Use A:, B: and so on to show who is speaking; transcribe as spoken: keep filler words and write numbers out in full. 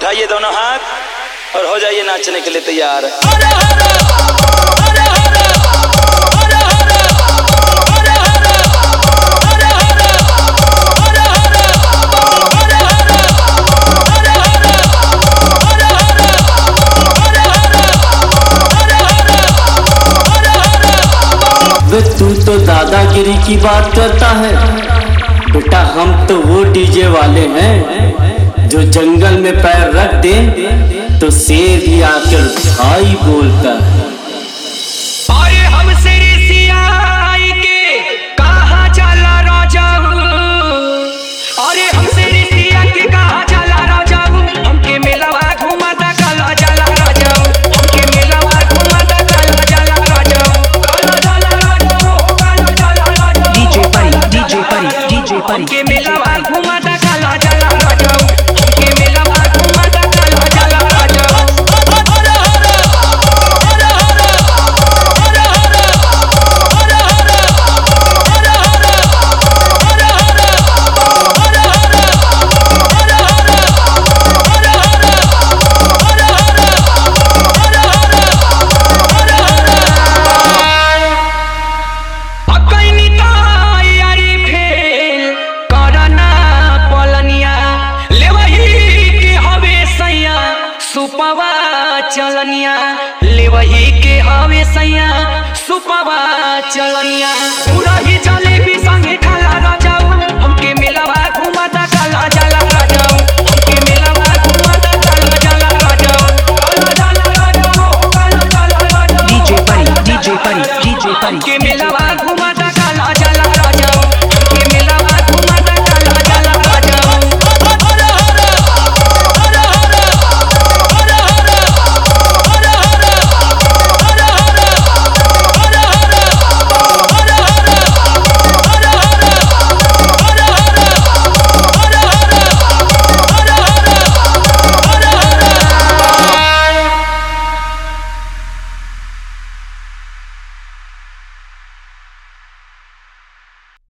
A: उठाइए दोनों हाथ और हो जाइए नाचने के लिए तैयार।
B: तू तो दादागिरी की बात करता है बेटा, हम तो वो डीजे वाले हैं जो जंगल में पैर रख दे तो शेर ही आकर भाई बोलता है।
C: आए हम सिरिसियाई के कहाँ चला राजा, अरे हम सिरिसिया के कहाँ चला राजा, हमके मेलावा घुमाता काला चला राजा, हमके मेलावा घुमाता काला चला राजा, काला चला राजा, काला चला राजा। डीजे परी डीजे परी डीजे परी हमके मेलावा घुमाता काला चला राजा, हमके मेलावा घुमाता काला चला राजा। सुपवा चलनिया ले वही के हवे सैया, सुपवा चलनिया पूरा ही चले भी